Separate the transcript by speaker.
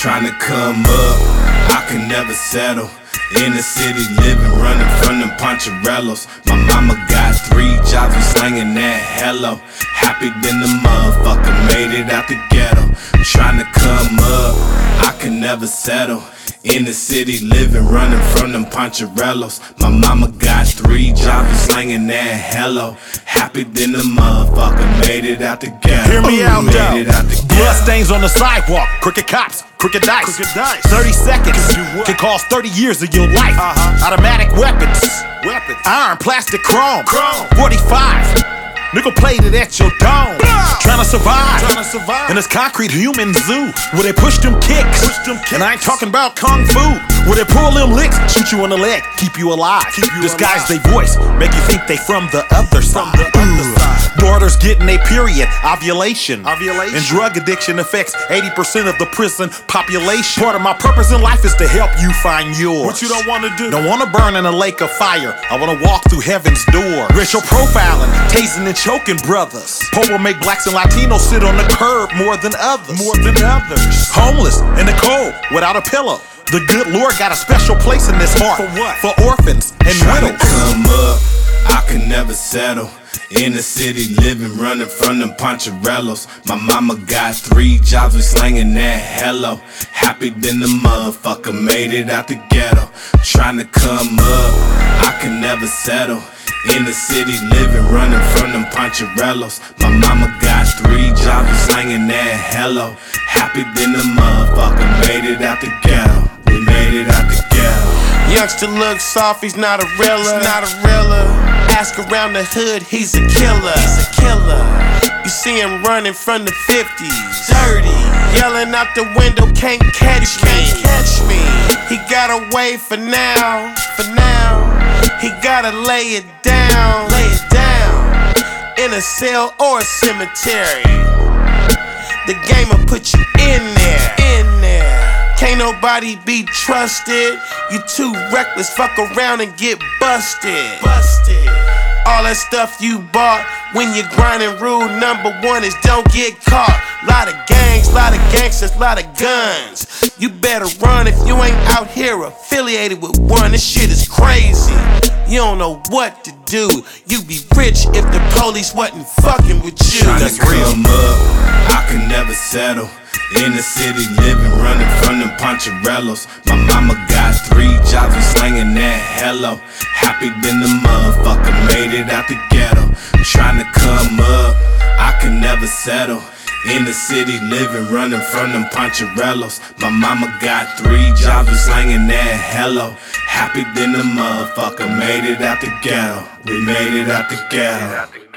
Speaker 1: trying to come up, I can never settle. In the city living, running from them Poncherellos. My mama got 3 jobs, we slanging that hello. Happy than the motherfucker, made it out the ghetto. Trying to come up, I can never settle. In the city living, running from them Poncherellos. My mama got 3 jobs, we slanging that hello. Happy than the motherfucker, made it out the ghetto.
Speaker 2: Hear me out,
Speaker 1: made it out the ghetto.
Speaker 2: Blood stains on the sidewalk, crooked cops, crooked dice. 30 seconds can cost 30 years of your life. Automatic weapons, iron, plastic, chrome. 45, nickel plated at your dome. Trying to survive in this concrete human zoo where they push them kicks. And I ain't talking about kung fu, where they pull them licks, shoot you on the leg, keep you alive. Disguise their voice, make you think they from the other side. Daughters getting a period, ovulation. And drug addiction affects 80% of the prison population. Part of my purpose in life is to help you find yours.
Speaker 3: What you don't want to do?
Speaker 2: Don't want to burn in a lake of fire. I want to walk through heaven's door. Racial profiling, tasing and choking brothers. Poor will make blacks and Latinos sit on the curb more than others. Homeless in the cold without a pillow. The good Lord got a special place in this heart.
Speaker 3: For what?
Speaker 2: For orphans and
Speaker 1: Trying to
Speaker 2: widows.
Speaker 1: come up, I can never settle. In the city living, running from them Poncherellos. My mama got 3 jobs, we slanging that hello. Happy than the motherfucker, made it out the ghetto. Trying to come up, I can never settle. In the city living, running from them Poncherellos. My mama got 3 jobs, we slanging that hello. Happy than the motherfucker, made it out the ghetto. We made it out the ghetto.
Speaker 3: Youngster looks soft, he's not a realer. Ask around the hood, he's a killer. You see him running from the 50s, dirty, yelling out the window, can't catch me. He got away for now. He gotta lay it down in a cell or a cemetery. The game will put you in there. Can't nobody be trusted. You too reckless, fuck around and get busted. All that stuff you bought when you're grinding, rule number 1 is don't get caught. Lot of gangs, lot of gangsters, lot of guns. You better run if you ain't out here affiliated with one. This shit is crazy. You don't know what to do. You'd be rich if the police wasn't fucking with you.
Speaker 1: Trying to come up, I can never settle. In the city living, running from them Poncherellos. My mama got 3 jobs, we slanging that hello. Happy than the motherfucker, made it out the ghetto. Trying to come up, I can never settle. In the city living, running from them Poncherellos. My mama got 3 jobs, we slanging that hello. Happy than the motherfucker, made it out the ghetto. We made it out the ghetto.